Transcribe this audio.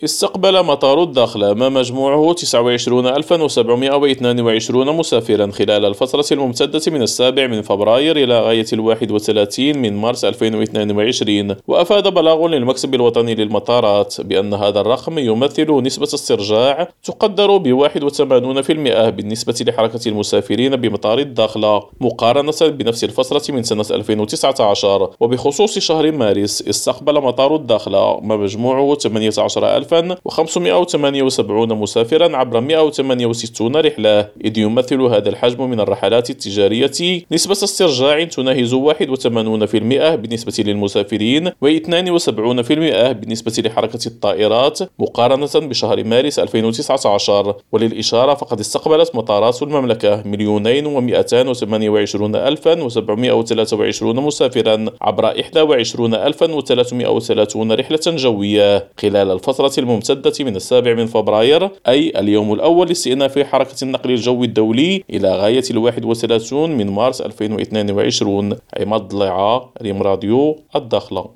استقبل مطار الداخلة ما مجموعه 29,722 مسافرا خلال الفترة الممتدة من 7 فبراير إلى غاية 31 مارس 2022. وأفاد بلاغ للمكتب الوطني للمطارات بأن هذا الرقم يمثل نسبة استرجاع تقدر ب81% بالنسبة لحركة المسافرين بمطار الداخلة مقارنة بنفس الفترة من سنة 2019. وبخصوص شهر مارس، استقبل مطار الداخلة ما مجموعه 18,578 مسافرا عبر 168 رحلة، إذ يمثل هذا الحجم من الرحلات التجارية نسبة استرجاع تناهز 81% بالنسبة للمسافرين و72% بالنسبة لحركة الطائرات مقارنة بشهر مارس 2019. وللإشارة فقد استقبلت مطارات المملكة 2,228,723 مسافرا عبر 21,330 رحلة جوية خلال الفترة الممتدة من 7 فبراير، أي اليوم الأول لاستئناف حركة النقل الجوي الدولي، إلى غاية 31 مارس 2022. عماد ضليعة، ريم راديو الداخلة.